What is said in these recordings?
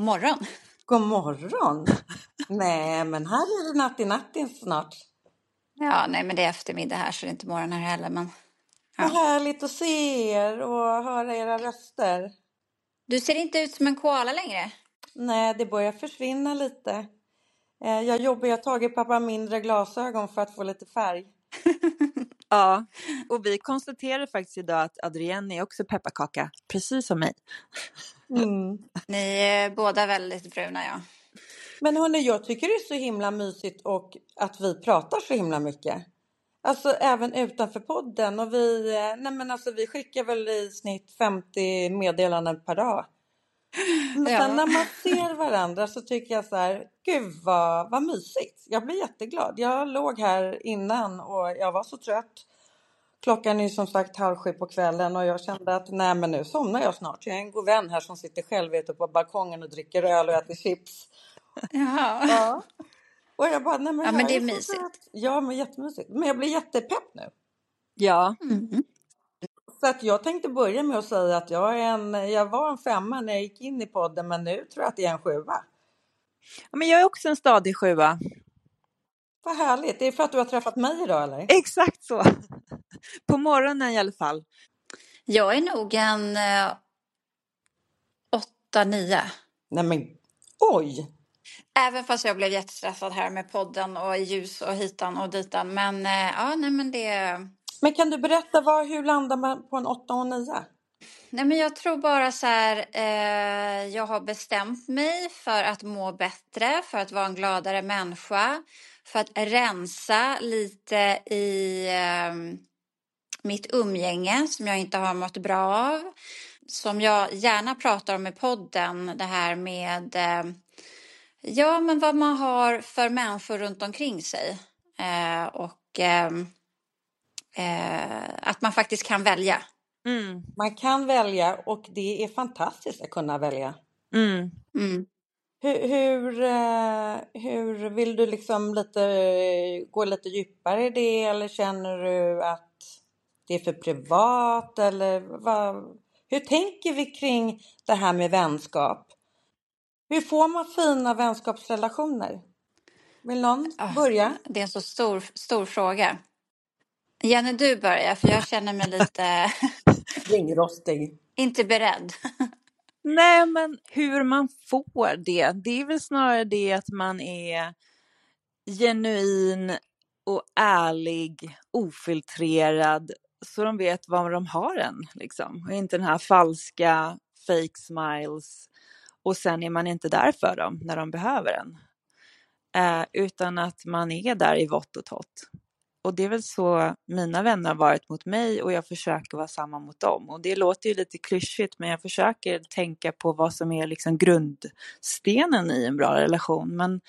morgon. God morgon. Nej, men här är det natt snart. Ja, nej, men det är eftermiddag här så det är inte morgon här heller. Men, Vad ja. härligt att se er och höra era röster. Du ser inte ut som en koala längre. Nej, det börjar försvinna lite. Jag har tagit pappa mindre glasögon för att få lite färg. Ja, och vi konstaterade faktiskt idag att Adrienne är också pepparkaka, precis som mig. Ni är båda väldigt bruna, ja. Men hörni, jag tycker det är så himla mysigt och att vi pratar så himla mycket. Alltså även utanför podden. Och vi skickar väl i snitt 50 meddelanden per dag. Men Ja. sen när man ser varandra så tycker jag så här, gud vad mysigt. Jag blir jätteglad. Jag låg här innan och jag var så trött. Klockan är som sagt 6:30 på kvällen och jag kände att nej men nu somnar jag snart. Jag är en god vän här som sitter själv ute på balkongen och dricker öl och äter chips. Jaha. Ja. Och jag bara, nej men, Ja, men det är så mysigt. sött. Ja, men jättemysigt. Men jag blir jättepepp nu. Ja, Så att jag tänkte börja med att säga att jag var en 5 när jag gick in i podden, men nu tror jag att det är en 7. men jag är också en stadig 7. Vad härligt. Det är för att du har träffat mig idag, eller? Exakt så. På morgonen i alla fall. Jag är nog en 8-9. Nej men, oj! Även fast jag blev jättestressad här med podden och ljus och hitan och ditan. Men ja, nej men det... Men kan du berätta hur landar man på en 8 och 9? Nej, men jag tror bara så här, jag har bestämt mig för att må bättre, för att vara en gladare människa, för att rensa lite i mitt umgänge som jag inte har mått bra av. Som jag gärna pratar om i podden, det här med ja, men vad man har för människor runt omkring sig. Att man faktiskt kan välja. Mm. Man kan välja och det är fantastiskt att kunna välja. Mm. Mm. Hur vill du liksom gå lite djupare i det, eller känner du att det är för privat, eller hur tänker vi kring det här med vänskap? Hur får man fina vänskapsrelationer? Vill någon börja? Det är en så stor fråga. Jenny, du börjar, för jag känner mig lite Ringrostig. inte beredd. Nej, men hur man får det är väl snarare det att man är genuin och ärlig, ofiltrerad, så de vet vad de har än liksom. Och inte den här falska fake smiles, och sen är man inte där för dem när de behöver en, utan att man är där i vått och torrt. Och det är väl så mina vänner har varit mot mig, och jag försöker vara samma mot dem. Och det låter ju lite klyschigt, men jag försöker tänka på vad som är liksom grundstenen i en bra relation. Men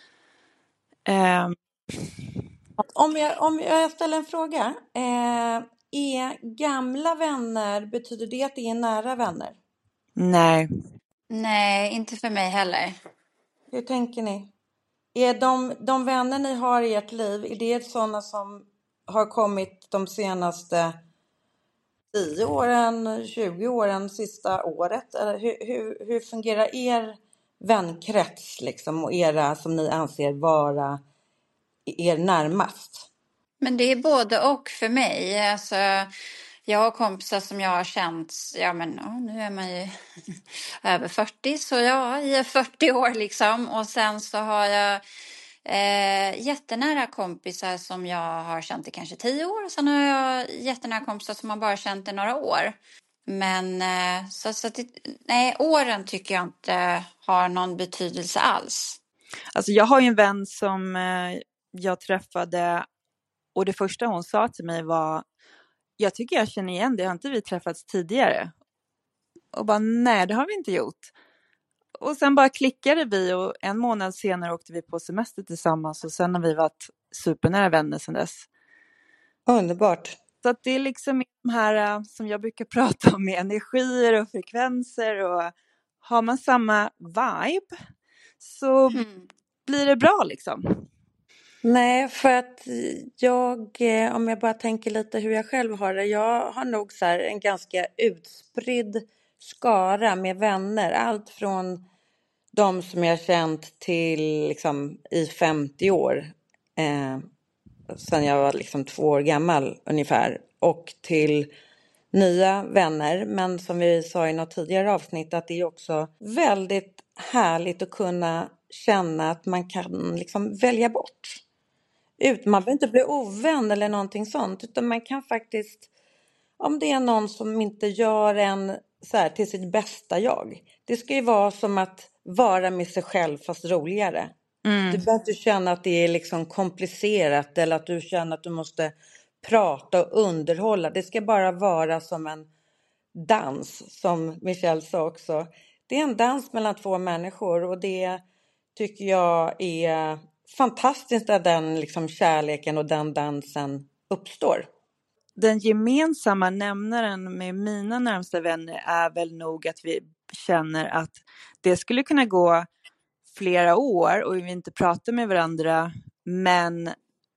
Om jag ställer en fråga. Är gamla vänner, betyder det att det är nära vänner? nej. Nej, inte för mig heller. Hur tänker ni? Är de vänner ni har i ert liv, är det sådana som har kommit de senaste 10 åren, 20 åren, sista året? Eller hur fungerar er vänkrets liksom, och era som ni anser vara er närmast? Men det är både och för mig. Alltså, jag har kompisar som jag har känt, ja men nu är man ju över 40, så ja, i 40 år liksom. Och sen så har jag jättenära kompisar som jag har känt i kanske 10 år. Och sen har jag jättenära kompisar som har bara känt i några år. Men nej, åren tycker jag inte har någon betydelse alls. Alltså jag har ju en vän som jag träffade, och det första hon sa till mig var: jag tycker jag känner igen det, har inte vi träffats tidigare? Och bara, nej det har vi inte gjort. Och sen bara klickade vi, och en månad senare åkte vi på semester tillsammans, och sen har vi varit supernära vänner sedan dess. Underbart. Så att det är liksom de här som jag brukar prata om, med energier och frekvenser, och har man samma vibe så blir det bra liksom. Nej, för att om jag bara tänker lite hur jag själv har det. Jag har nog så här en ganska utspridd skara med vänner. Allt från de som jag har känt till liksom, i 50 år. Sen jag var liksom 2 år gammal ungefär. Och till nya vänner. Men som vi sa i något tidigare avsnitt, att det är också väldigt härligt att kunna känna att man kan liksom välja bort. Man behöver inte bli ovän eller någonting sånt, utan man kan faktiskt, om det är någon som inte gör en så här till sitt bästa jag. Det ska ju vara som att vara med sig själv fast roligare. Du behöver inte känna att det är liksom komplicerat eller att du känner att du måste prata och underhålla. Det ska bara vara som en dans, som Michelle sa också. Det är en dans mellan 2 människor, och det tycker jag är fantastiskt att den liksom kärleken och den dansen uppstår. Den gemensamma nämnaren med mina närmsta vänner är väl nog att vi känner att det skulle kunna gå flera år och vi inte pratar med varandra, men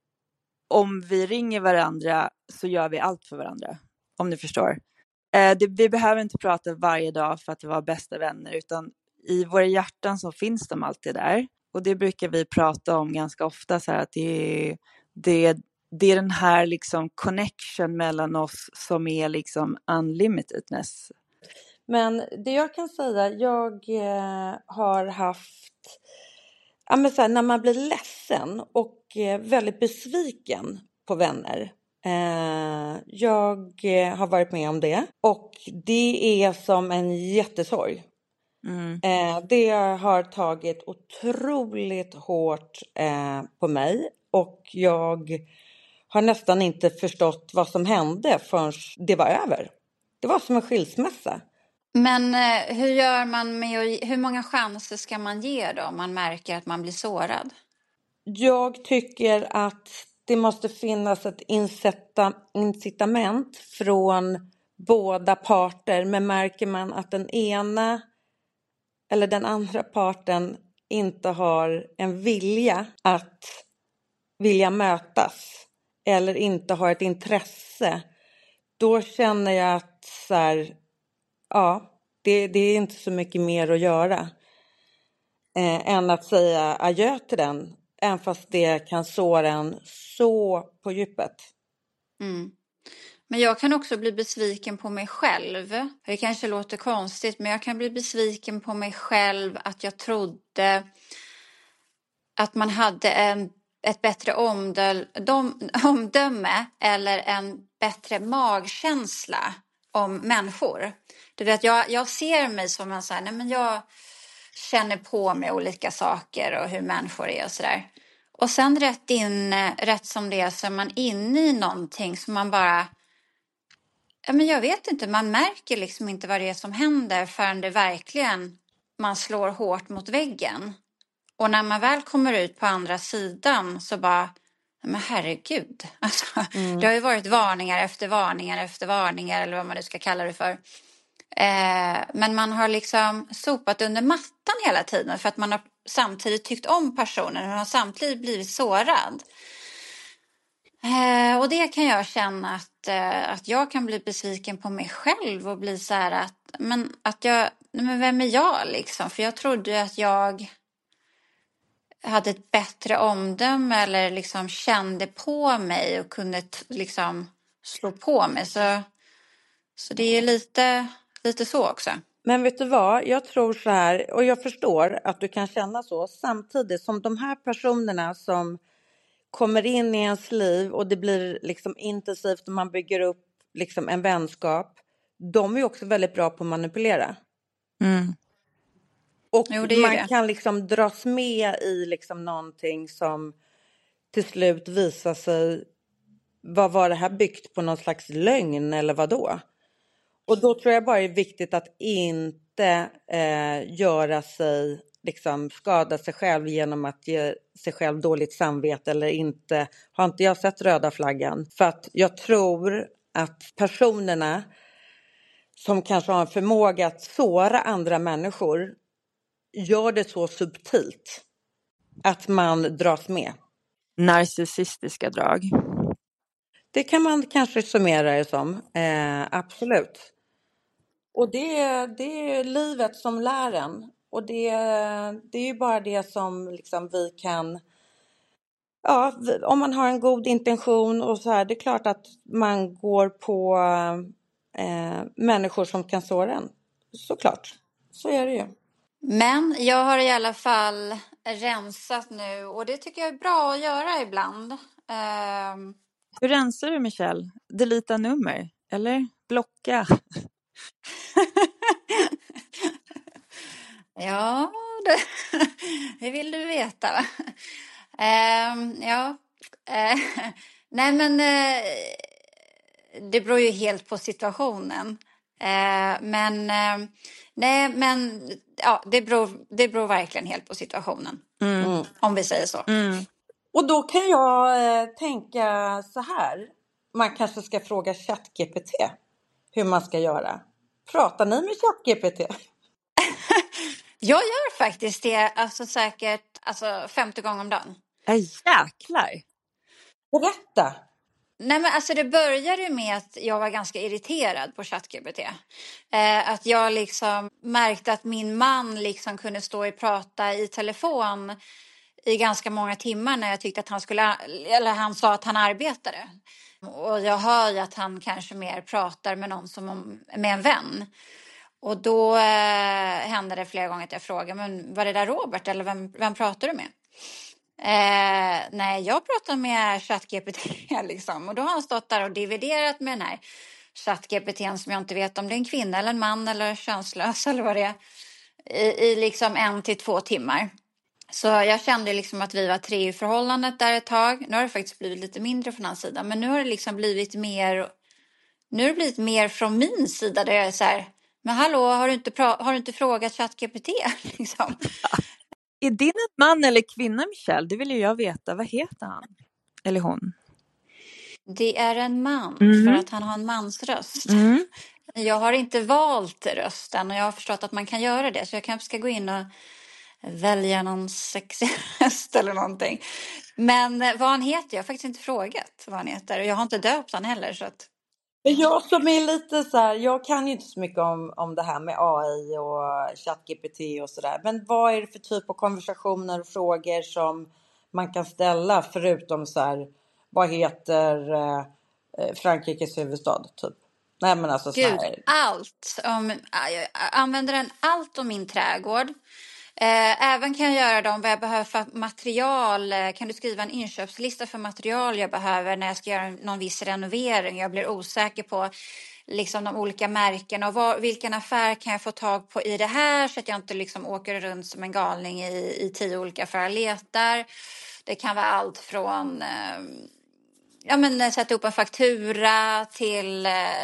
om vi ringer varandra så gör vi allt för varandra, om ni förstår. Vi behöver inte prata varje dag för att vara bästa vänner, utan i våra hjärtan så finns de alltid där. Och det brukar vi prata om ganska ofta, så här, att det är den här liksom connection mellan oss som är liksom unlimitedness. Men det jag kan säga, jag har haft, ja men så här, när man blir ledsen och väldigt besviken på vänner. Jag har varit med om det, och det är som en jättesorg. Det har tagit otroligt hårt på mig, och jag har nästan inte förstått vad som hände förrän det var över. Det var som en skilsmässa. Men hur gör man hur många chanser ska man ge då om man märker att man blir sårad? Jag tycker att det måste finnas ett incitament från båda parter, men märker man att den ena eller den andra parten inte har en vilja att vilja mötas eller inte har ett intresse, då känner jag att så här, ja, det är inte så mycket mer att göra än att säga adjö till den, även fast det kan såra en så på djupet. Men jag kan också bli besviken på mig själv. Det kanske låter konstigt, men jag kan bli besviken på mig själv att jag trodde att man hade ett bättre omdöme eller en bättre magkänsla om människor. Du vet, jag ser mig som en så här, nej men jag känner på mig olika saker och hur människor är och sådär. Och sen rätt som det är så är man inne i någonting som man bara, ja men jag vet inte, man märker liksom inte vad det är som händer förrän det verkligen man slår hårt mot väggen. Och när man väl kommer ut på andra sidan så bara, men herregud. Alltså, det har ju varit varningar efter varningar efter varningar, eller vad man nu ska kalla det för. Men man har liksom sopat under mattan hela tiden för att man har samtidigt tyckt om personen och har samtidigt blivit sårad. Och det kan jag känna att jag kan bli besviken på mig själv och bli så här men vem är jag liksom? För jag trodde ju att jag hade ett bättre omdöme eller liksom kände på mig och kunde liksom slå på mig. Så det är lite så också. Men vet du vad, jag tror så här, och jag förstår att du kan känna så, samtidigt som de här personerna som kommer in i ens liv och det blir liksom intensivt och man bygger upp liksom en vänskap, de är också väldigt bra på att manipulera. Och man kan liksom dras med i liksom någonting som till slut visar sig, vad var det här byggt på, någon slags lögn eller vad då? Och då tror jag bara det är viktigt att inte göra sig, liksom skada sig själv genom att ge sig själv dåligt samvete, eller inte, har inte jag sett röda flaggan. För att jag tror att personerna som kanske har en förmåga att såra andra människor gör det så subtilt att man dras med. Narcissistiska drag. Det kan man kanske summera det som. Absolut. Och det är livet som lär en. Och det är ju bara det som liksom vi kan... Ja, om man har en god intention och så här, det är klart att man går på människor som kan såra en. Såklart, så är det ju. Men jag har i alla fall rensat nu och det tycker jag är bra att göra ibland. Hur rensar du, Michelle? Delita nummer? Eller blocka? Ja, det vill du veta, va? Ja. Nej, men det beror ju helt på situationen. Nej, men ja, det beror verkligen helt på situationen. Om vi säger så. Och då kan jag tänka så här. Man kanske ska fråga ChatGPT hur man ska göra. Pratar ni med ChatGPT? Jag gör faktiskt det, alltså säkert 50 gånger om dagen. Jäklar! Berätta! Nej, men alltså det började ju med att jag var ganska irriterad på ChatGPT. Att jag liksom märkte att min man liksom kunde stå och prata i telefon i ganska många timmar när jag tyckte att han sa att han arbetade. Och jag hör ju att han kanske mer pratar med någon med en vän. Och då hände det flera gånger att jag frågade, men var det där Robert eller vem pratar du med? Nej, jag pratar med ChatGPT liksom. Och då har han stått där och dividerat med den här ChatGPT:n som jag inte vet om det är en kvinna eller en man eller könslös eller vad det är. I liksom 1 till 2 timmar. Så jag kände liksom att vi var 3 i förhållandet där ett tag. Nu har det faktiskt blivit lite mindre från hans sida. Men nu har det liksom blivit mer... Nu har det blivit mer från min sida där jag är så här... Men hallå, har du inte frågat ChatGPT liksom? Är din en man eller kvinna, Michelle? Det vill ju jag veta. Vad heter han? Eller hon? Det är en man för att han har en mansröst. Jag har inte valt rösten och jag har förstått att man kan göra det. Så jag kanske ska gå in och välja någon sexig röst eller någonting. Men vad han heter, jag har faktiskt inte frågat vad han heter. Och jag har inte döpt han heller. Så att... Jag som är lite så här, jag kan ju inte så mycket om det här med AI och ChatGPT och sådär. Men vad är det för typ av konversationer och frågor som man kan ställa förutom så här, vad heter Frankrikes huvudstad typ? Nej men alltså så Gud, här. allt. Jag använder den allt om min trädgård. Även kan jag göra dem vad jag behöver för material. Kan du skriva en inköpslista för material jag behöver när jag ska göra någon viss renovering? Jag blir osäker på liksom de olika märkena och vilken affär kan jag få tag på i det här så att jag inte liksom åker runt som en galning i 10 olika affärer och letar. Det kan vara allt från sätta upp en faktura till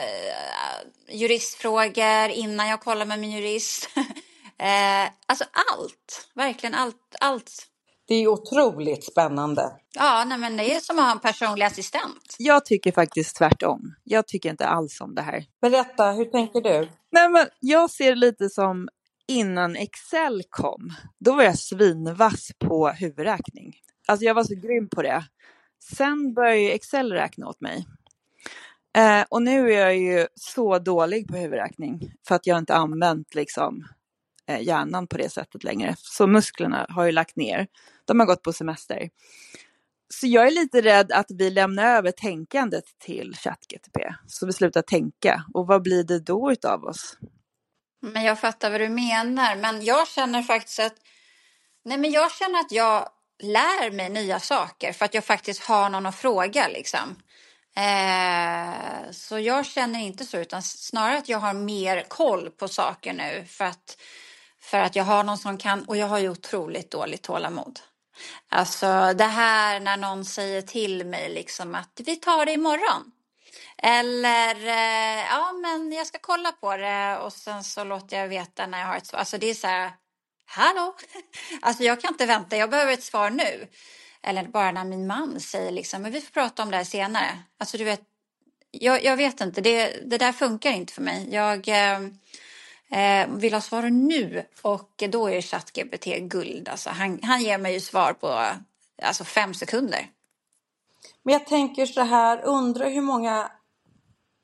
juristfrågor innan jag kollar med min jurist. Alltså allt, verkligen allt. Det är otroligt spännande. Ja, nej, men det är som att ha en personlig assistent. Jag tycker faktiskt tvärtom. Jag tycker inte alls om det här. Berätta, hur tänker du? Nej, men jag ser lite som innan Excel kom. Då var jag svinvass på huvudräkning. Alltså jag var så grym på det. Sen började Excel räkna åt mig. Och nu är jag ju så dålig på huvudräkning. För att jag inte använt liksom hjärnan på det sättet längre. Så musklerna har ju lagt ner. De har gått på semester. Så jag är lite rädd att vi lämnar över tänkandet till ChatGPT. Så vi slutar tänka. Och vad blir det då utav oss? Men jag fattar vad du menar. Men jag känner faktiskt att... Nej, men jag känner att jag lär mig nya saker. För att jag faktiskt har någon att fråga liksom. Så jag känner inte så. Utan snarare att jag har mer koll på saker nu. För att jag har någon som kan... Och jag har ju otroligt dåligt tålamod. Alltså det här när någon säger till mig liksom att vi tar det imorgon. Eller ja men jag ska kolla på det och sen så låter jag veta när jag har ett svar. Alltså det är så här, hallå? Alltså jag kan inte vänta, jag behöver ett svar nu. Eller bara när min man säger liksom, men vi får prata om det här senare. Alltså du vet, jag vet inte, det där funkar inte för mig. Jag vill ha svar nu och då är ChatGPT guld. Alltså han ger mig ju svar på 5 sekunder. Men jag tänker så här, undrar hur många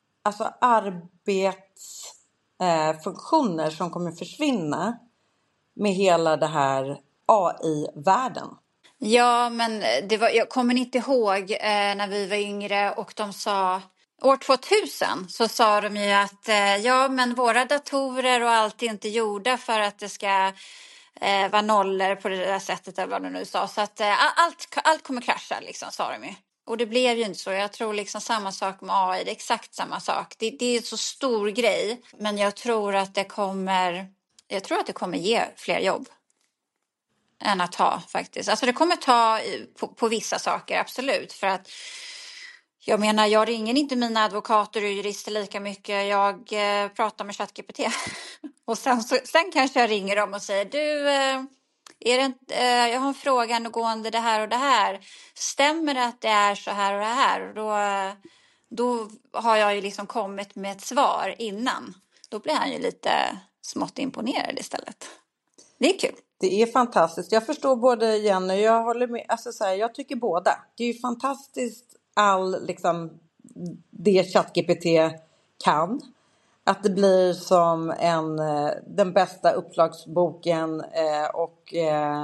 arbetsfunktioner som kommer försvinna med hela det här AI-världen. Ja, men jag kommer inte ihåg när vi var yngre och de sa år 2000 så sa de ju att ja, men våra datorer och allt är inte gjorda för att det ska vara nollor på det där sättet eller vad de nu sa. Så att allt kommer krascha liksom, sa de ju. Och det blev ju inte så. Jag tror liksom samma sak med AI, det är exakt samma sak. Det är en så stor grej, men jag tror att det kommer ge fler jobb än att ta faktiskt. Alltså det kommer ta på vissa saker, absolut. För att jag menar, jag ringer inte mina advokater och jurister lika mycket. Jag pratar med ChatGPT. Och sen kanske jag ringer dem och säger, du, jag har en fråga angående det här och det här. Stämmer det att det är så här och det här? Och då har jag ju liksom kommit med ett svar innan. Då blir han ju lite smått imponerad istället. Det är kul. Det är fantastiskt. Jag förstår både Jenny och jag håller med. Alltså så här, jag tycker båda. Det är ju fantastiskt liksom det ChatGPT kan. Att det blir som den bästa uppslagsboken och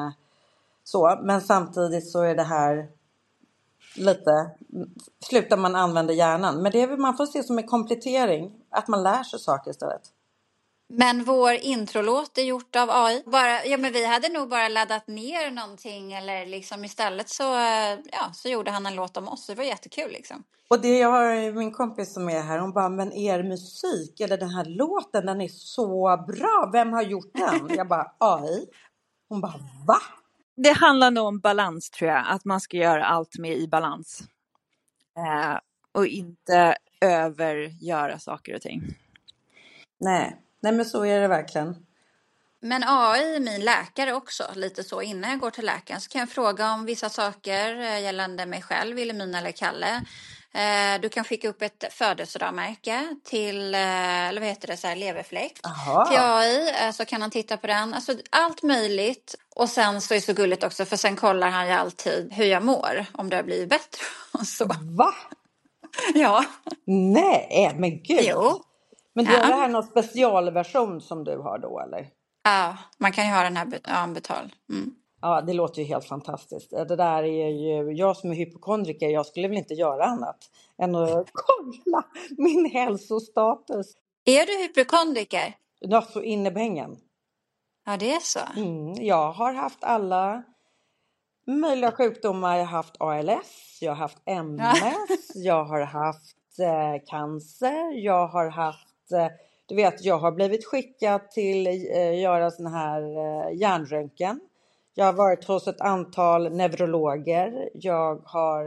så. Men samtidigt så är det här lite, slutar man använda hjärnan. Men man får se som en komplettering. Att man lär sig saker istället. Men vår introlåt är gjort av AI. Men vi hade nog bara laddat ner någonting eller liksom istället så gjorde han en låt om oss. Det var jättekul liksom. Och jag har min kompis som är här, hon bara, men er musik eller den här låten, den är så bra. Vem har gjort den? Jag bara, AI. Hon bara, va? Det handlar nog om balans, tror jag. Att man ska göra allt med i balans. Och inte övergöra saker och ting. Nej, men så är det verkligen. Men AI är min läkare också. Lite så innan jag går till läkaren så kan jag fråga om vissa saker gällande mig själv, Wilhelmina eller Kalle. Du kan skicka upp ett födelsedagmärke till, eller vad heter det, så här, leverfläkt. Till AI, så kan han titta på den. Alltså allt möjligt. Och sen så är det så gulligt också, för sen kollar han ju alltid hur jag mår. Om det har blivit bättre och så. Va? Ja. Nej, men gud. Jo. Men då är det här någon specialversion som du har då, eller? Ja, man kan ju ha den här betal. Mm. Ja, det låter ju helt fantastiskt. Det där är ju, jag som är hypokondriker, jag skulle väl inte göra annat än att kolla min hälsostatus. Är du hypokondriker? Ja, så innebängen. Ja, det är så. Jag har haft alla möjliga sjukdomar. Jag har haft ALS, jag har haft MS, jag har haft cancer, jag har haft, du vet, jag har blivit skickad till göra sån här hjärnröntgen. Jag har varit hos ett antal neurologer. Jag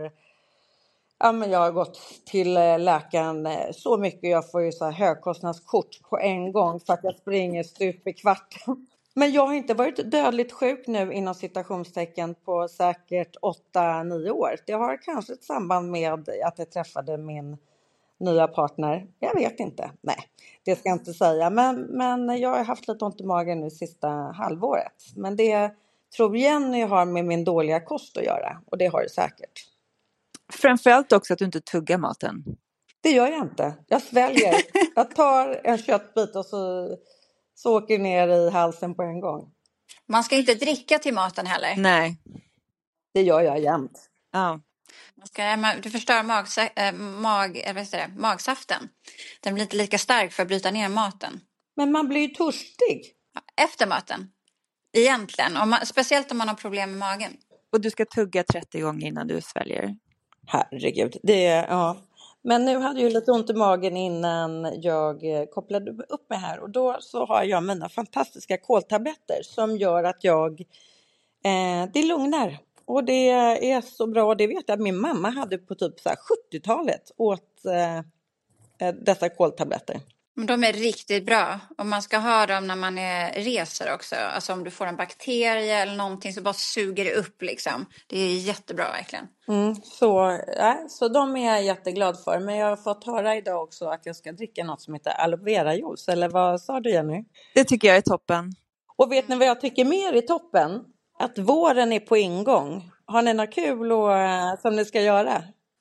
har gått till läkaren så mycket. Jag får ju så här högkostnadskort på en gång för att jag springer stup i kvarten. Men jag har inte varit dödligt sjuk nu inom citationstecken på säkert 8-9 år. Det har kanske ett samband med att jag träffade min nya partner. Jag vet inte. Nej, det ska jag inte säga. Men jag har haft lite ont i magen nu sista halvåret. Men det tror Jenny har med min dåliga kost att göra. Och det har det säkert. Framförallt också att du inte tuggar maten. Det gör jag inte. Jag sväljer. Jag tar en köttbit och så åker ner i halsen på en gång. Man ska inte dricka till maten heller. Nej. Det gör jag jämt. Ja. Du förstör magsaften. Den blir inte lika stark för att bryta ner maten. Men man blir ju törstig. Efter maten. Egentligen. Speciellt om man har problem med magen. Och du ska tugga 30 gånger innan du sväljer. Herregud. Ja. Men nu hade jag lite ont i magen innan jag kopplade upp mig här. Och då så har jag mina fantastiska koltabletter som gör att det lugnar. Och det är så bra. Det vet jag att min mamma hade på typ så här 70-talet åt dessa koltabletter. Men de är riktigt bra. Och man ska ha dem när man reser också. Alltså om du får en bakterie eller någonting så bara suger det upp liksom. Det är jättebra verkligen. Så de är jag jätteglad för. Men jag har fått höra idag också att jag ska dricka något som heter aloe vera juice. Eller vad sa du, Jenny? Det tycker jag är toppen. Och vet ni vad jag tycker mer är toppen? Att våren är på ingång. Har ni något kul som ni ska göra?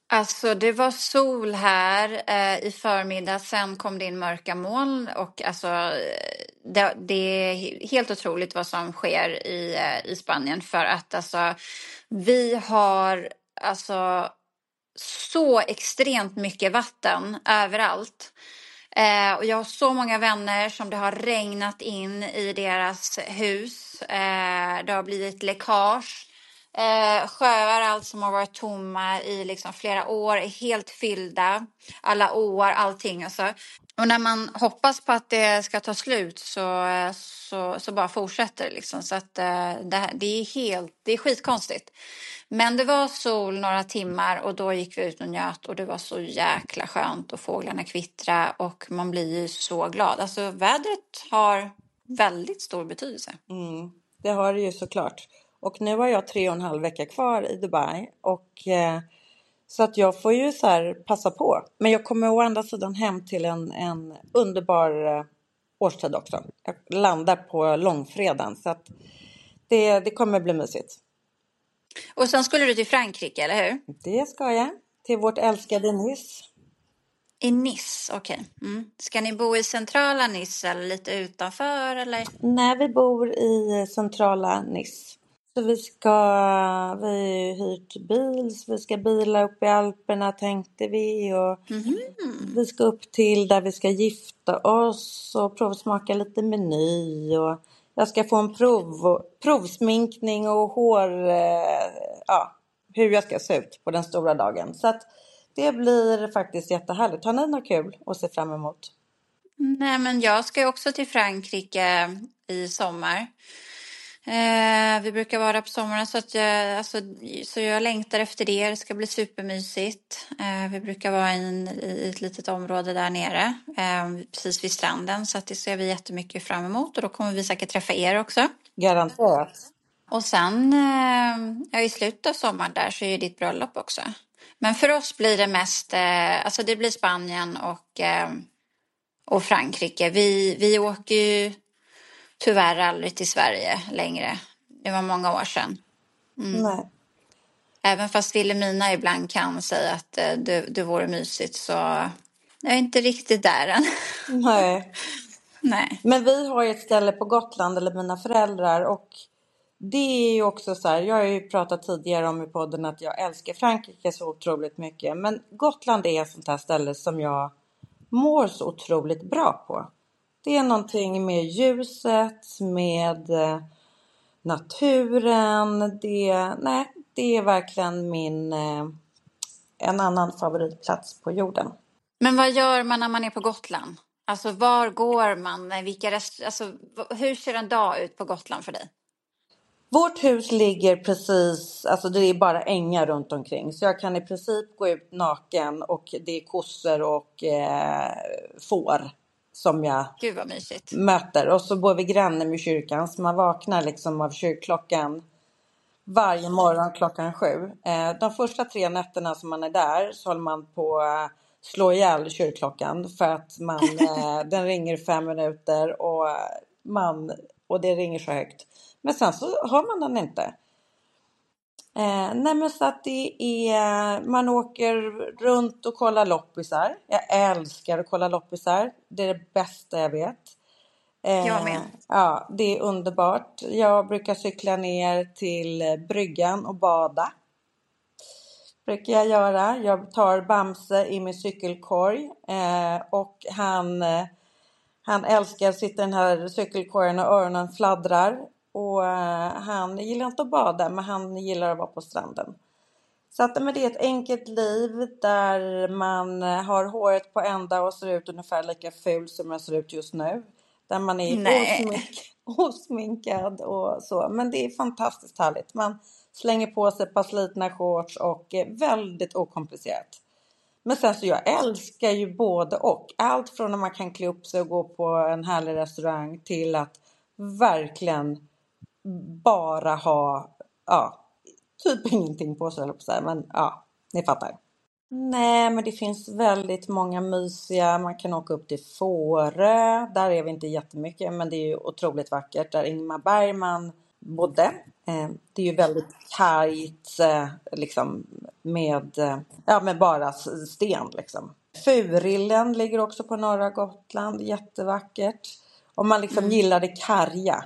Alltså det var sol här i förmiddag, sen kom det in mörka moln och alltså det är helt otroligt vad som sker i Spanien för att alltså vi har alltså så extremt mycket vatten överallt. Och jag har så många vänner som det har regnat in i deras hus. Det har blivit läckage. Sjöar, allt som har varit tomma i liksom flera år är helt fyllda. Alla åar, allting. Alltså. Och när man hoppas på att det ska ta slut så bara fortsätter det liksom. Så att det är skitkonstigt. Men det var sol några timmar och då gick vi ut och njöt och det var så jäkla skönt och fåglarna kvittra och man blir ju så glad. Alltså vädret har väldigt stor betydelse. Det har det ju såklart. Och nu har jag 3,5 veckor kvar i Dubai och så att jag får ju så här passa på. Men jag kommer å andra sidan hem till en underbar årstid också. Jag landar på långfredagen så att det kommer bli mysigt. Och sen skulle du till Frankrike, eller hur? Det ska jag. Till vårt älskade Nice. I Nice, okej. Ska ni bo i centrala Nice eller lite utanför, eller? Nej, vi bor i centrala Nice. Så vi har hyrt bil, så vi ska bila upp i Alperna tänkte vi. Och vi ska upp till där vi ska gifta oss och provsmaka lite meny. Och jag ska få en provsminkning och hur jag ska se ut på den stora dagen. Så att det blir faktiskt jättehärligt. Har ni något kul att se fram emot? Nej, men jag ska ju också till Frankrike i sommar. Vi brukar vara där på sommaren så jag längtar efter det. Det ska bli supermysigt. Vi brukar vara i ett litet område där nere. Precis vid stranden. Så att det ser vi jättemycket fram emot. Och då kommer vi säkert träffa er också. Garanterat. Och sen i slutet av sommaren där så är ju ditt bröllop också. Men för oss blir det mest, det blir Spanien och Frankrike. Vi åker ju tyvärr aldrig till Sverige längre. Det var många år sedan. Nej. Även fast Wilhelmina ibland kan säga att det vore mysigt så jag är inte riktigt där än. Nej. Nej. Men vi har ju ett ställe på Gotland, eller mina föräldrar, och det är ju också så här, jag har ju pratat tidigare om i podden att jag älskar Frankrike så otroligt mycket. Men Gotland är ett sånt här ställe som jag mår så otroligt bra på. Det är någonting med ljuset, med naturen. Det är verkligen en annan favoritplats på jorden. Men vad gör man när man är på Gotland? Alltså var går man? Hur ser en dag ut på Gotland för dig? Vårt hus ligger precis, det är bara ängar runt omkring. Så jag kan i princip gå ut naken och det är kossor och får som jag möter. Och så bor vi granne med kyrkan så man vaknar liksom av kyrkklockan varje morgon 7:00. De första 3 nätterna som man är där så håller man på att slå ihjäl kyrkklockan för att den ringer 5 minuter och det ringer så högt. Men sen så har man den inte. Så att man åker runt och kollar loppisar. Jag älskar att kolla loppisar. Det är det bästa jag vet. Jag med. Ja, det är underbart. Jag brukar cykla ner till bryggan och bada. Brukar jag göra. Jag tar Bamse i min cykelkorg. Och han älskar att sitta i den här cykelkorgen och öronen fladdrar. Och han gillar inte att bada, men han gillar att vara på stranden. Så att det är ett enkelt liv där man har håret på ända och ser ut ungefär lika ful som jag ser ut just nu. Där man är osminkad och så. Men det är fantastiskt härligt. Man slänger på sig ett par slitna shorts och väldigt okomplicerat. Men sen så jag älskar ju både och. Allt från när man kan klä upp sig och gå på en härlig restaurang till att verkligen bara ha typ ingenting på sig. Men ni fattar. Nej, men det finns väldigt många mysiga. Man kan åka upp till Fårö. Där är vi inte jättemycket, men det är ju otroligt vackert. Där Ingmar Bergman bodde. Det är ju väldigt tajt med bara sten liksom. Furillen ligger också på norra Gotland, jättevackert. Om man liksom gillar det karga.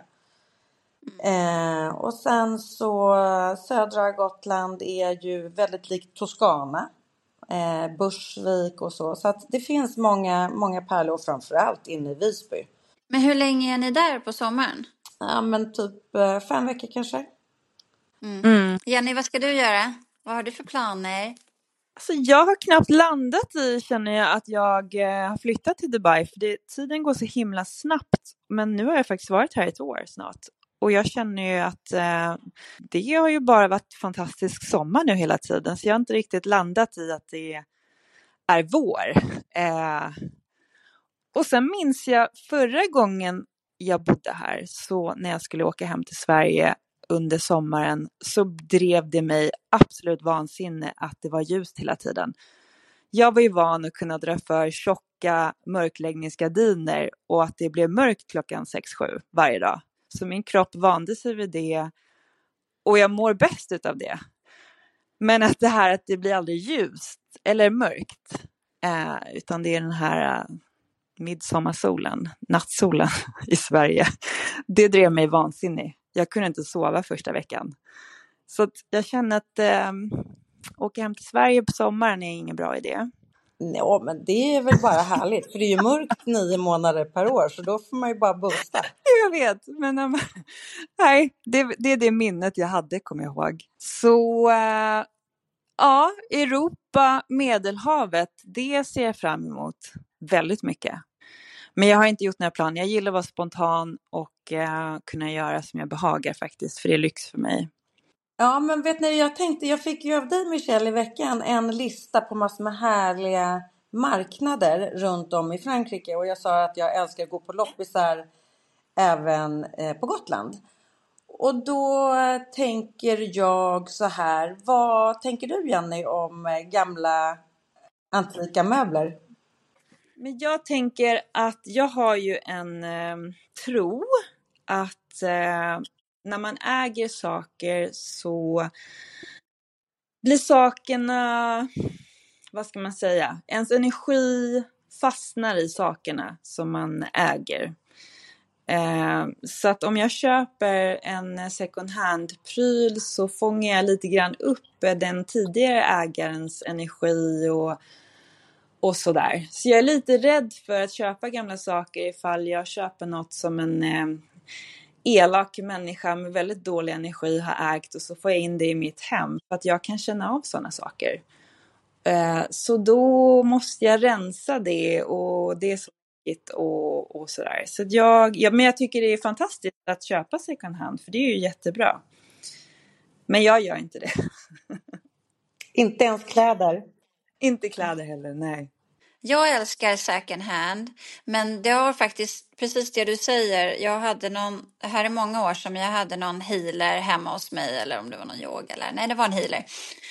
Och sen så södra Gotland är ju väldigt likt Toscana. Bursvik och så. Så att det finns många pärlor, framförallt inne i Visby. Men hur länge är ni där på sommaren? Ja, men typ 5 veckor kanske. Jenny, vad ska du göra? Vad har du för planer? Alltså jag har knappt landat i, känner jag, att jag har flyttat till Dubai. För tiden går så himla snabbt. Men nu har jag faktiskt varit här 1 år snart. Och jag känner ju att det har ju bara varit fantastisk sommar nu hela tiden. Så jag har inte riktigt landat i att det är vår. Och sen minns jag förra gången jag bodde här. Så när jag skulle åka hem till Sverige under sommaren så drev det mig absolut vansinne att det var ljust hela tiden. Jag var ju van att kunna dra för tjocka mörkläggningsgardiner och att det blev mörkt klockan 6-7 varje dag. Så min kropp vande sig vid det och jag mår bäst utav det. Men att det blir aldrig ljust eller mörkt, utan det är den här midsommarsolen, nattsolen i Sverige. Det drev mig vansinnig. Jag kunde inte sova första veckan. Så att jag känner att åka hem till Sverige på sommaren är ingen bra idé. Ja, men det är väl bara härligt. För det är ju mörkt 9 månader per år. Så då får man ju bara busta. Jag vet, men nej, det är det minnet jag hade, kommer jag ihåg. Så ja, Europa, Medelhavet, det ser jag fram emot väldigt mycket. Men jag har inte gjort några planer. Jag gillar att vara spontan och kunna göra som jag behagar faktiskt. För det är lyx för mig. Ja, men vet ni, jag fick ju av dig, Michelle, i veckan en lista på massor med härliga marknader runt om i Frankrike. Och jag sa att jag älskar att gå på loppisar även på Gotland. Och då tänker jag så här, vad tänker du, Jenny, om gamla antika möbler? Men jag tänker att jag har ju en tro att när man äger saker så blir sakerna, vad ska man säga, ens energi fastnar i sakerna som man äger. Så att om jag köper en second hand-pryl så fångar jag lite grann upp den tidigare ägarens energi och sådär. Så jag är lite rädd för att köpa gamla saker ifall jag köper något som en elak människa med väldigt dålig energi har ägt och så får jag in det i mitt hem. För att jag kan känna av sådana saker. Så då måste jag rensa det och det är så viktigt och sådär. Så men jag tycker det är fantastiskt att köpa second hand för det är ju jättebra. Men jag gör inte det. Inte ens kläder? Inte kläder heller, nej. Jag älskar second hand, men det har faktiskt precis det du säger. Jag hade här är många år som jag hade någon healer hemma hos mig, eller om det var någon yoga eller nej, det var en healer.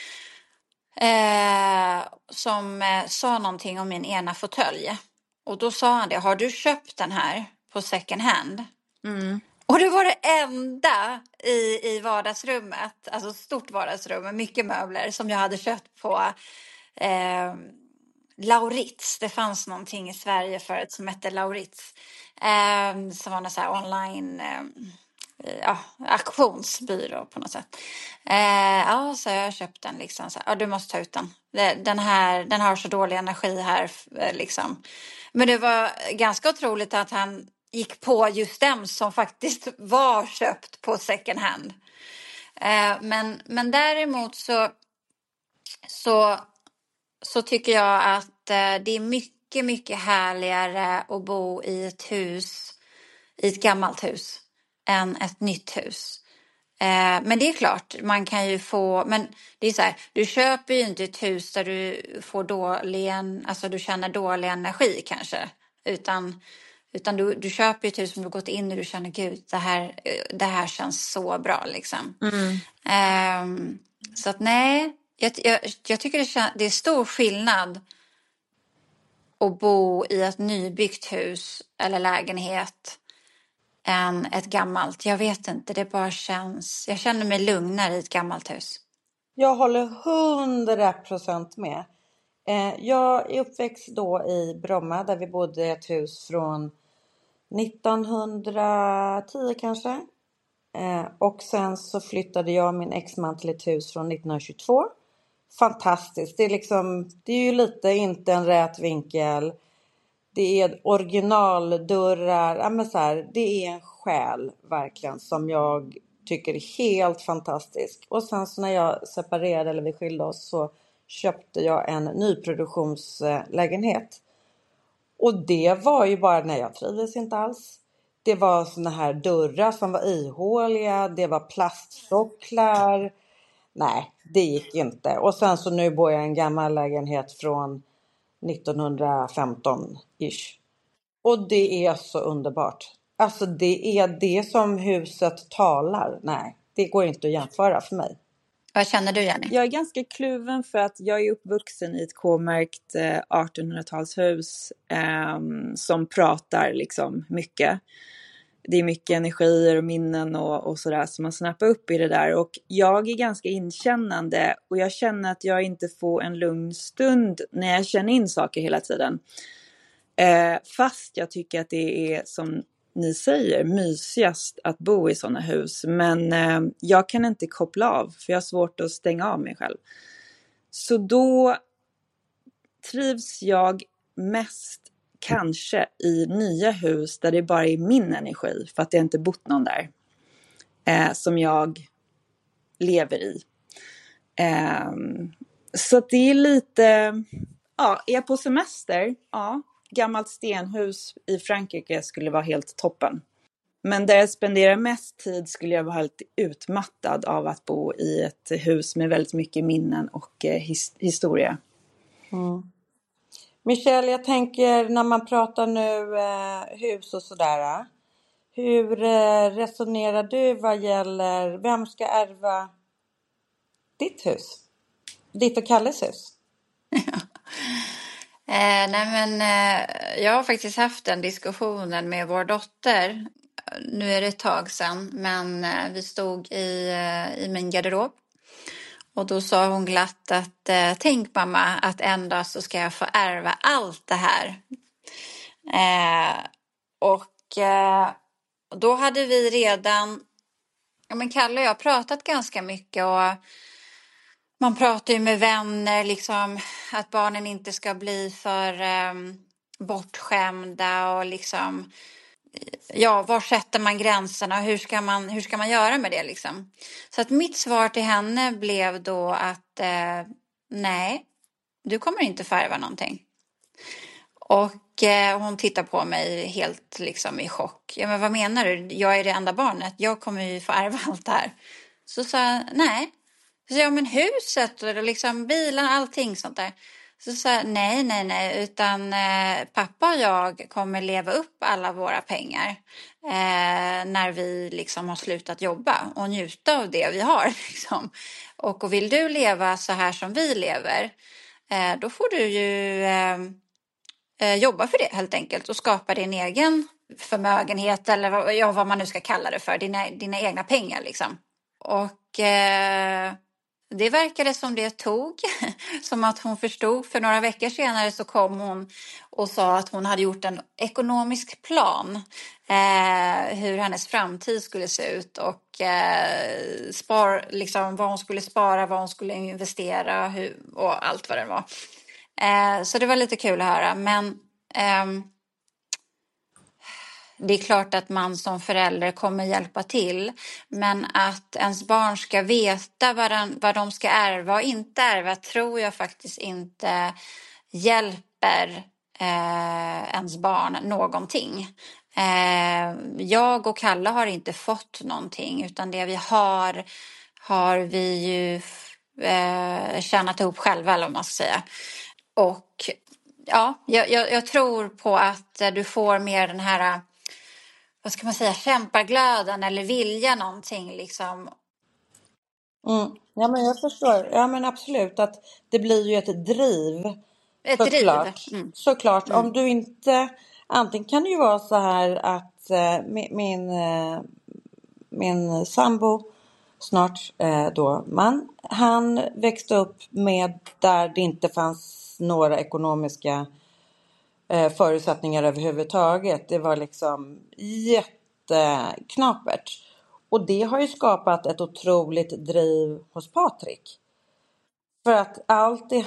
Som sa någonting om min ena fåtölj. Och då sa han det, har du köpt den här på second hand? Mm. Och det var det enda i vardagsrummet, alltså stort vardagsrum med mycket möbler som jag hade köpt på Lauritz. Det fanns någonting i Sverige förut som hette Lauritz. Som var någon så här online auktionsbyrå på något sätt. Så jag har köpt den liksom. Så här, du måste ta ut den. Den har så dålig energi här liksom. Men det var ganska otroligt att han gick på just den som faktiskt var köpt på second hand. Men däremot så tycker jag att det är mycket, mycket härligare att bo i ett hus, i ett gammalt hus, än ett nytt hus. Men det är klart, man kan ju få, men det är så här, du köper ju inte ett hus där du får du känner dålig energi kanske, utan du köper ett hus som du gått in och du känner, gud, det här känns så bra liksom. Så att nej, jag tycker det är stor skillnad att bo i ett nybyggt hus eller lägenhet än ett gammalt. Jag vet inte, det bara känns, jag känner mig lugnare i ett gammalt hus. Jag håller 100% med. Jag är uppväxt då i Bromma där vi bodde i ett hus från 1910 kanske. Och sen så flyttade jag och min exman till ett hus från 1922. Fantastiskt. Det är ju lite inte en rät vinkel. Det är originaldörrar. Ja, men så här, det är en själ verkligen som jag tycker är helt fantastisk. Och sen så när jag separerade eller vi skilde oss så köpte jag en nyproduktionslägenhet. Och det var ju bara när jag trivdes inte alls. Det var såna här dörrar som var ihåliga. Det var plaststocklar. Nej, det gick inte. Och sen så nu bor jag i en gammal lägenhet från 1915-ish. Och det är så underbart. Alltså det är det som huset talar. Nej, det går inte att jämföra för mig. Vad känner du, Jenny? Jag är ganska kluven för att jag är uppvuxen i ett K-märkt 1800-talshus som pratar liksom mycket. Det är mycket energier och minnen och sådär som man snappar upp i det där. Och jag är ganska inkännande och jag känner att jag inte får en lugn stund när jag känner in saker hela tiden. Fast jag tycker att det är, som ni säger, mysigast att bo i sådana hus. Men jag kan inte koppla av för jag har svårt att stänga av mig själv. Så då trivs jag mest kanske i nya hus där det bara är min energi. För att det inte bott någon där som jag lever i. Så att det är lite, ja, är jag på semester, ja. Gammalt stenhus i Frankrike skulle vara helt toppen. Men där jag spenderar mest tid skulle jag vara helt utmattad av att bo i ett hus med väldigt mycket minnen och historia. Mm. Michelle, jag tänker när man pratar nu hus och sådär. Hur resonerar du vad gäller vem ska ärva ditt hus? Ditt och Kalles hus? Jag har faktiskt haft den diskussionen med vår dotter. Nu är det ett tag sedan, men vi stod i min garderob. Och då sa hon glatt att tänk mamma att en dag så ska jag få ärva allt det här. Då hade vi redan, Kalle och jag pratat ganska mycket och man pratar ju med vänner liksom att barnen inte ska bli för bortskämda och liksom, ja, var sätter man gränserna och hur ska man göra med det liksom. Så att mitt svar till henne blev då att nej, du kommer inte färva någonting. Och hon tittar på mig helt liksom i chock. Ja, men vad menar du? Jag är det enda barnet. Jag kommer ju få ärva allt det här. Så sa jag, nej. Så ja, men huset och liksom bilen, allting sånt där. Så sa jag, nej. Utan pappa och jag kommer leva upp alla våra pengar. När vi liksom har slutat jobba. Och njuta av det vi har liksom. Och vill du leva så här som vi lever. Då får du ju jobba för det helt enkelt. Och skapa din egen förmögenhet. Eller vad man nu ska kalla det för. Dina egna pengar liksom. Och det verkade som det tog, som att hon förstod. För några veckor senare så kom hon och sa att hon hade gjort en ekonomisk plan. Hur hennes framtid skulle se ut och liksom, vad hon skulle spara, vad hon skulle investera och allt vad det var. Så det var lite kul att höra. Men det är klart att man som förälder kommer hjälpa till. Men att ens barn ska veta vad de ska ärva och inte ärva tror jag faktiskt inte hjälper ens barn någonting. Jag och Kalle har inte fått någonting. Utan det vi har vi ju tjänat ihop själva, eller vad man ska säga. Och ja, jag tror på att du får mer den här, vad ska man säga, kämpaglöden eller vilja någonting liksom. Ja, men jag förstår. Ja, men absolut att det blir ju ett driv. Såklart. Såklart. Om du inte, antingen kan det ju vara så här att min sambo snart då man. Han växte upp med där det inte fanns några ekonomiska förutsättningar överhuvudtaget. Det var liksom jätteknapert. Och det har ju skapat ett otroligt driv hos Patrik. För att allt det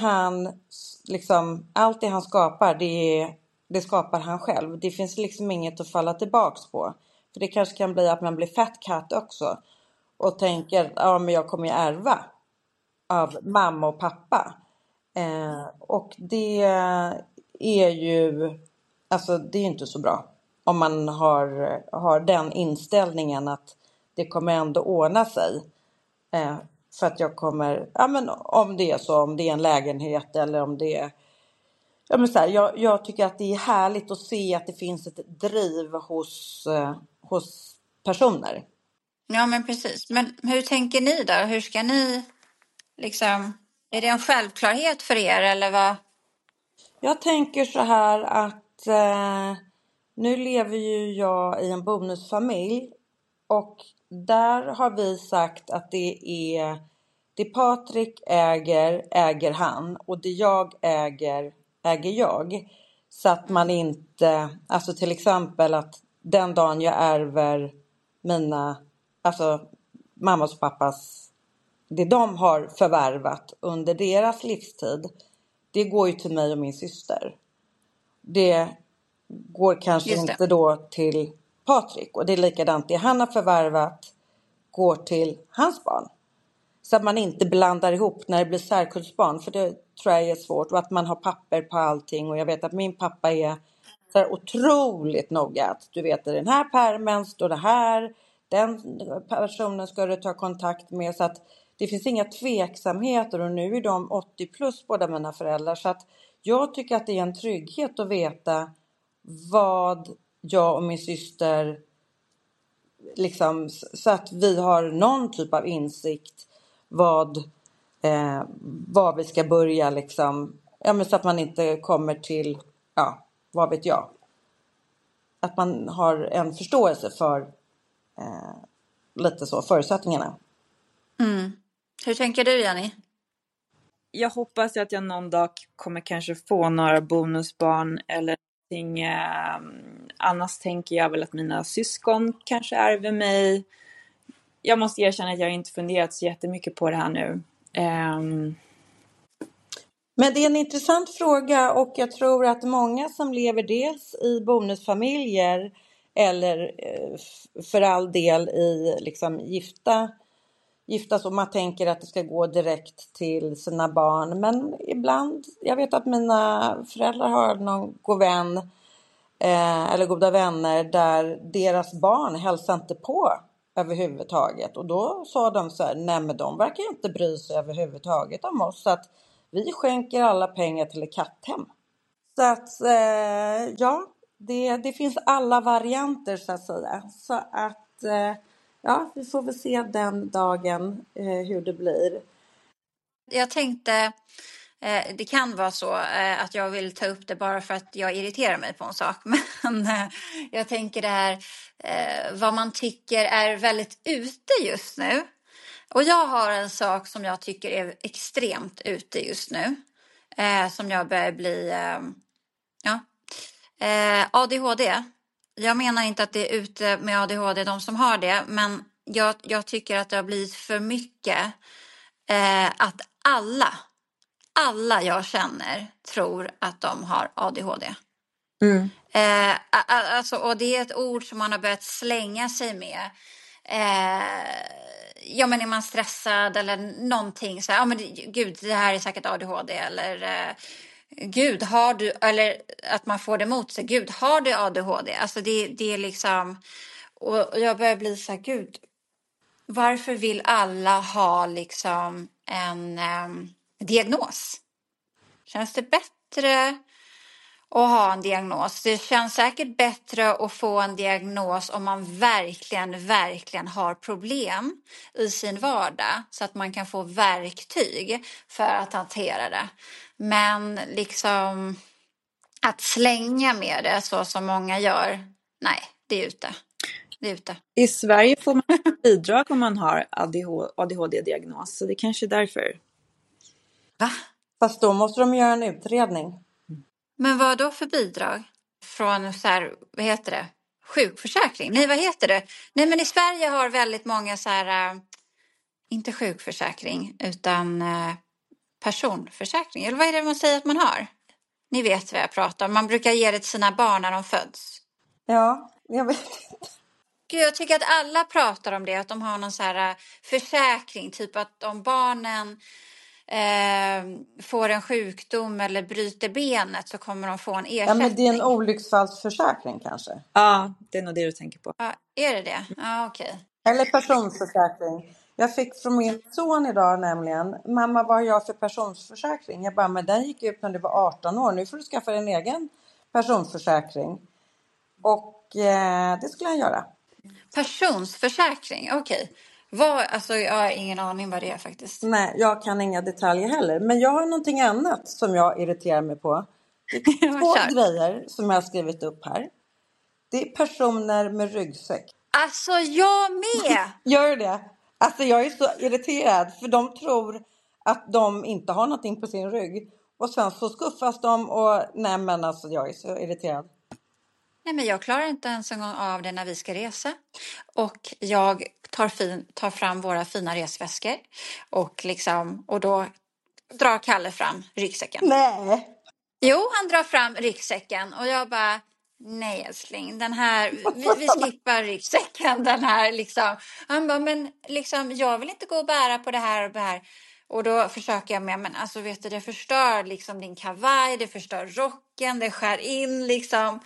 han skapar, det skapar han själv. Det finns liksom inget att falla tillbaks på. För det kanske kan bli att man blir fat cat också. Och tänker, ja men jag kommer ju ärva av mamma och pappa. Och det är ju, alltså det är inte så bra. Om man har den inställningen att det kommer ändå ordna sig. För att jag kommer, ja men om det är så, om det är en lägenhet eller om det är, ja men så här, jag tycker att det är härligt att se att det finns ett driv hos personer. Ja, men precis. Men hur tänker ni då? Hur ska ni liksom... Är det en självklarhet för er eller vad? Jag tänker så här att nu lever ju jag i en bonusfamilj och där har vi sagt att det Patrik äger han och det jag äger jag. Så att man inte, alltså till exempel att den dagen jag ärver alltså mammas och pappas, det de har förvärvat under deras livstid, det går ju till mig och min syster. Det går kanske inte då till Patrik. Och det är likadant, det han har förvärvat går till hans barn. Så att man inte blandar ihop när det blir särkullsbarn. För det tror jag är svårt. Och att man har papper på allting. Och jag vet att min pappa är så här otroligt noga. Att du vet, i den här pärmen står det här. Den personen ska du ta kontakt med. Så att det finns inga tveksamheter. Och nu är de 80 plus båda mina föräldrar. Så att jag tycker att det är en trygghet att veta vad jag och min syster liksom, så att vi har någon typ av insikt vad vi ska börja liksom, ja men så att man inte kommer till, ja vad vet jag, att man har en förståelse för lite så förutsättningarna. Hur tänker du, Jenny? Jag hoppas att jag någon dag kommer kanske få några bonusbarn eller någonting. Annars tänker jag väl att mina syskon kanske ärver mig. Jag måste erkänna att jag inte funderat så jättemycket på det här nu. Men det är en intressant fråga och jag tror att många som lever dels i bonusfamiljer eller för all del i liksom gifta så man tänker att det ska gå direkt till sina barn. Men ibland, jag vet att mina föräldrar har någon god vän eller goda vänner där deras barn hälsar inte på överhuvudtaget. Och då sa de så här, nej men de verkar inte bry sig överhuvudtaget om oss. Så att vi skänker alla pengar till ett katthem. Så att ja, det finns alla varianter så att säga. Så att ja, vi får väl se den dagen hur det blir. Jag tänkte, det kan vara så att jag vill ta upp det bara för att jag irriterar mig på en sak. Men jag tänker det här, vad man tycker är väldigt ute just nu. Och jag har en sak som jag tycker är extremt ute just nu. Som jag börjar bli, ADHD. Jag menar inte att det är ute med ADHD de som har det. Men jag tycker att det har blivit för mycket att alla jag känner tror att de har ADHD. Alltså, och det är ett ord som man har börjat slänga sig med. Ja, men är man stressad eller någonting så här, ja men gud, det här är säkert ADHD eller gud, har du, eller att man får det emot sig, gud, har du ADHD? Alltså det är liksom, och jag börjar bli så här, gud, varför vill alla ha liksom en diagnos? Känns det bättre att ha en diagnos? Det känns säkert bättre att få en diagnos om man verkligen har problem i sin vardag. Så att man kan få verktyg för att hantera det. Men liksom att slänga med det så som många gör, nej, det är ute. ute. I Sverige får man bidrag om man har ADHD-diagnos, så det är kanske är därför. Va? Fast då måste de göra en utredning. Men vad då för bidrag? Från så här, vad heter det? Sjukförsäkring? Nej, vad heter det? Nej, men i Sverige har väldigt många så här, inte sjukförsäkring, utan personförsäkring. Eller vad är det man säger att man har? Ni vet vad jag pratar om. Man brukar ge det till sina barn när de föds. Ja, jag vet inte. Gud, jag tycker att alla pratar om det, att de har någon så här försäkring, typ att om barnen får en sjukdom eller bryter benet så kommer de få en ersättning. Ja, men det är en olycksfallsförsäkring kanske. Ja, det är nog det du tänker på. Ja, är det det? Ja, okej. Eller personförsäkring. Jag fick från min son idag nämligen. Mamma, vad har jag för personförsäkring? Jag bara, men den gick ut när du var 18 år. Nu får du skaffa en egen personförsäkring. Och det skulle han göra. Personsförsäkring, okej. Alltså, jag har ingen aning vad det är faktiskt. Nej, jag kan inga detaljer heller. Men jag har någonting annat som jag irriterar mig på. Det är Ja, två kör. grejer som jag har skrivit upp här. Det är personer med ryggsäck. Alltså, jag med! Gör det? Alltså jag är så irriterad. För de tror att de inte har någonting på sin rygg. Och sen så skuffas de och nej men alltså jag är så irriterad. Nej, men jag klarar inte ens en gång av det när vi ska resa. Och jag tar fram våra fina resväskor. Och då drar Kalle fram ryggsäcken. Nej. Jo, han drar fram ryggsäcken. Och jag bara, nej älskling, den här, vi skippar ryggsäcken. Den här liksom. Han bara, men liksom, jag vill inte gå och bära på det här och det här. Och då försöker jag med, men alltså vet du, det förstör liksom din kavaj, det förstör rocken, det skär in liksom.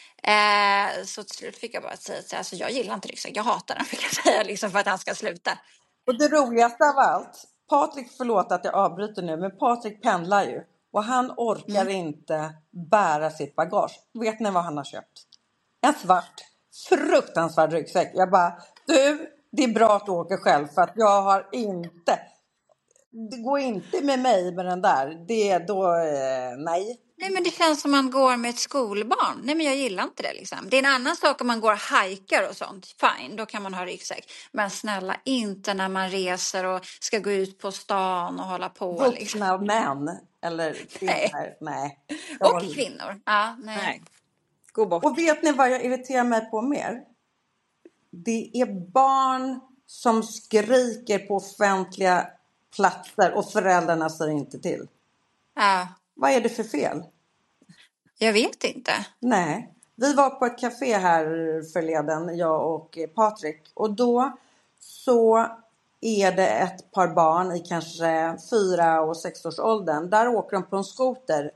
Så till slut fick jag bara säga, alltså jag gillar inte ryggsäck, jag hatar den, fick jag säga liksom, för att han ska sluta. Och det roligaste av allt. Patrik, förlåt att jag avbryter nu. Men Patrik pendlar ju. Och han orkar inte bära sitt bagage. Vet ni vad han har köpt? En svart, fruktansvärd ryggsäck. Jag bara, du, det är bra att du åker själv. För att jag har inte... Det går inte med mig med den där. Det är då, nej. Nej, men det känns som man går med ett skolbarn. Nej, men jag gillar inte det liksom. Det är en annan sak om man går och hajkar och sånt. Fine, då kan man ha ryggsäck. Men snälla, inte när man reser och ska gå ut på stan och hålla på. Vuxna Liksom. män. Eller kvinnor. Nej. Och kvinnor. Ja, nej. Gå bort. Och vet ni vad jag irriterar mig på mer? Det är barn som skriker på offentliga platser och föräldrarna säger inte till. Ja, Vad är det för fel? jag vet inte. Nej, vi var på ett café här förleden, jag och Patrik. Och då så är det ett par barn i kanske 4 och 6 års åldern. Där åker de på en skoter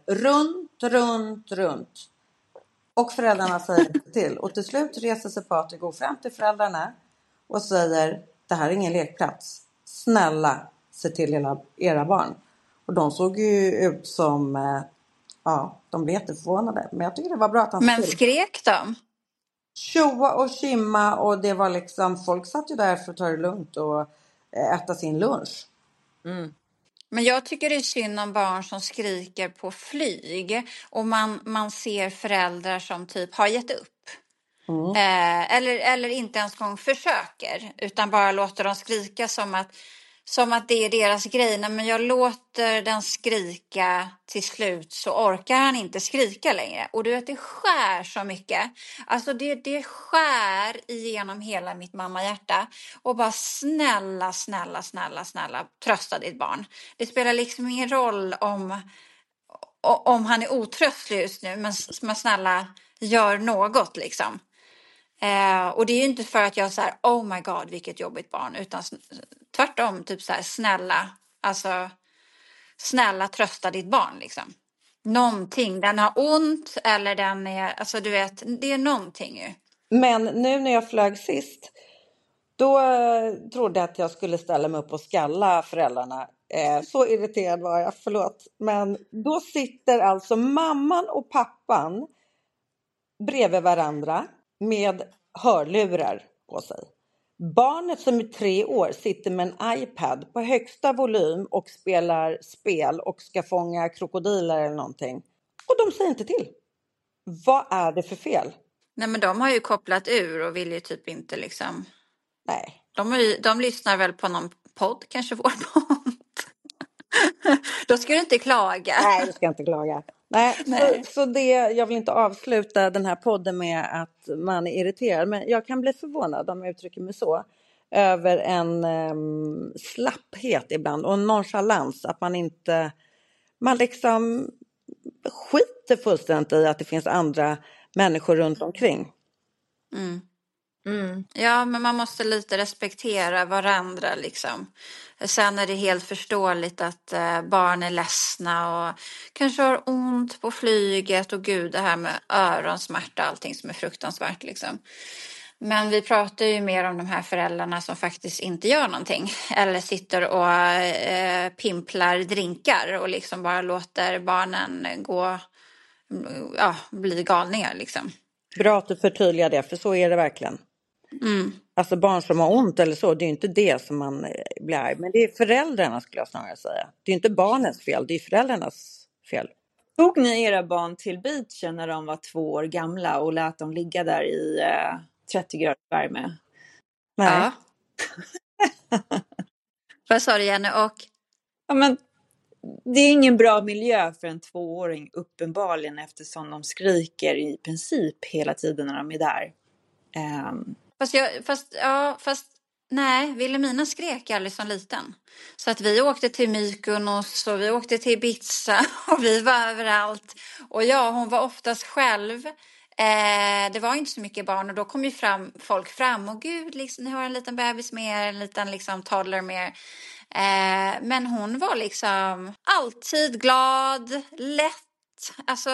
runt. Och föräldrarna säger inte till. Och till slut reser sig Patrik och går fram till föräldrarna och säger, det här är ingen lekplats. Snälla, se till era barn. Och de såg ju ut som, de blev jätteförvånade. Men jag tycker det var bra att han Men skrek de? Tjoa och kimma, och det var liksom, folk satt ju där för att ta det lugnt och äta sin lunch. Men jag tycker det är synd om barn som skriker på flyg och man ser föräldrar som typ har gett upp. Eller inte ens gång försöker, utan bara låter dem skrika som att det är deras grej. Nej, men jag låter den skrika, till slut så orkar han inte skrika längre. Och du vet, det skär så mycket. Alltså det skär igenom hela mitt mammahjärta. Och bara snälla, trösta ditt barn. Det spelar liksom ingen roll om han är otröstlig just nu. Men snälla, gör något liksom. Och det är ju inte för att jag så här, oh my god vilket jobbigt barn, utan tvärtom typ så här, snälla trösta ditt barn liksom. Någonting, den har ont eller den är, alltså du vet, det är någonting ju. Men nu när jag flög sist, då trodde jag att jag skulle ställa mig upp och skalla föräldrarna. Så irriterad var jag, förlåt. Men då sitter alltså mamman och pappan bredvid varandra med hörlurar på sig. Barnet som är 3 år sitter med en iPad på högsta volym och spelar spel och ska fånga krokodiler eller någonting. Och de säger inte till. Vad är det för fel? Nej, men de har ju kopplat ur och vill ju typ inte liksom... Nej. De lyssnar väl på någon podd, kanske vår podd. Då ska du inte klaga. Nej, du ska inte klaga. Nej. Så det, jag vill inte avsluta den här podden med att man är irriterad. Men jag kan bli förvånad, om jag uttrycker mig så, över en slapphet ibland och en nonchalans. Att man liksom skiter fullständigt i att det finns andra människor runt omkring. Ja, men man måste lite respektera varandra liksom. Sen är det helt förståeligt att barn är ledsna och kanske har ont på flyget och gud, det här med öronsmärta och allting som är fruktansvärt liksom. Men vi pratar ju mer om de här föräldrarna som faktiskt inte gör någonting eller sitter och pimplar drinkar och liksom bara låter barnen bli galningar liksom. Bra att du förtydligar det, för så är det verkligen. Alltså barn som har ont eller så, det är ju inte det som man blir arg. Men det är föräldrarna, skulle jag snarare säga. Det är inte barnens fel, det är föräldrarnas fel. Tog ni era barn till beachen när de var 2 år gamla och lät dem ligga där i 30 grader värme? Nej. Ja. Vad sa du, Jenny? Ja, men det är ingen bra miljö för en 2-åring uppenbarligen, eftersom de skriker i princip hela tiden när de är där. Fast nej, Wilhelmina skrek aldrig som liten. Så att vi åkte till Mykonos och vi åkte till Ibiza och vi var överallt. Och hon var oftast själv. Det var inte så mycket barn och då kom ju folk fram och gud, liksom, ni har en liten bebis med er, en liten liksom toddler med er. Men hon var liksom alltid glad, lätt, alltså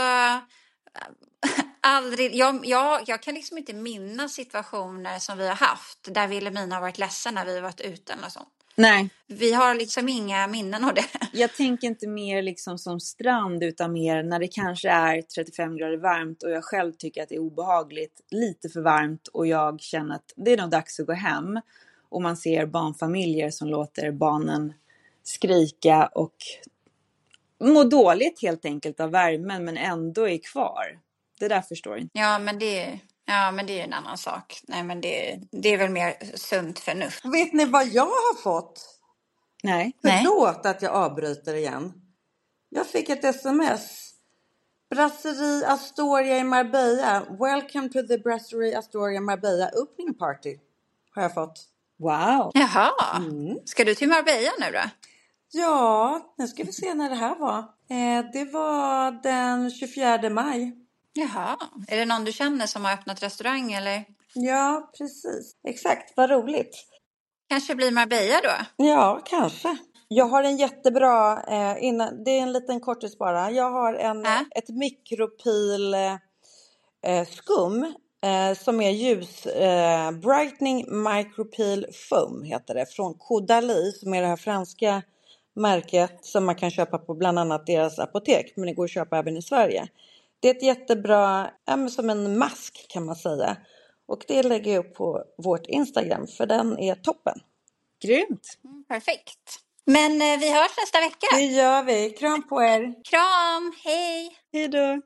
aldrig, jag kan liksom inte minnas situationer som vi har haft där Wilhelmina har varit ledsen när vi har varit ute eller sånt. Nej. Vi har liksom inga minnen av det. Jag tänker inte mer liksom som strand, utan mer när det kanske är 35 grader varmt och jag själv tycker att det är obehagligt, lite för varmt, och jag känner att det är nog dags att gå hem. Och man ser barnfamiljer som låter barnen skrika och må dåligt helt enkelt av värmen, men ändå är kvar. Det där förstår jag inte. Ja, men det är en annan sak. Nej, men det är väl mer sunt förnuft. Vet ni vad jag har fått? Nej. Förlåt att jag avbryter igen. Jag fick ett sms. Brasserie Astoria i Marbella. Welcome to the Brasserie Astoria Marbella opening party. Har jag fått. Wow. Jaha. Ska du till Marbella nu då? Ja, nu ska vi se när det här var. Det var den 24 maj. Jaha. Är det någon du känner som har öppnat restaurang eller? Ja, precis. Exakt, vad roligt. Kanske blir Marbella då? Ja, kanske. Jag har en jättebra, det är en liten kortis bara. Jag har ett mikropil skum som är ljus. Brightening Micropil Foam heter det. Från Caudalie, som är det här franska märket som man kan köpa på bland annat deras apotek. Men det går att köpa även i Sverige. Det är ett jättebra, som en mask kan man säga. Och det lägger jag upp på vårt Instagram, för den är toppen. Grymt. Perfekt. Men vi hörs nästa vecka. Det gör vi. Kram på er. Kram, hej. Hej då.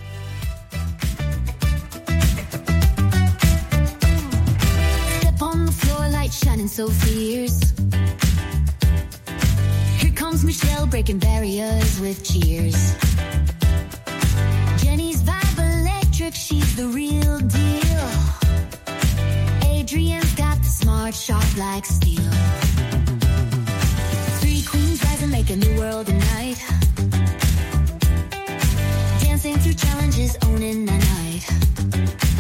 Step on the floor, light shining so fierce. Here comes Michelle, breaking barriers with cheers. Jenny's vibe electric, she's the real deal. Adrian's got the smart, sharp like steel. 3 queens rise and make a new world a night. Dancing through challenges, owning the night.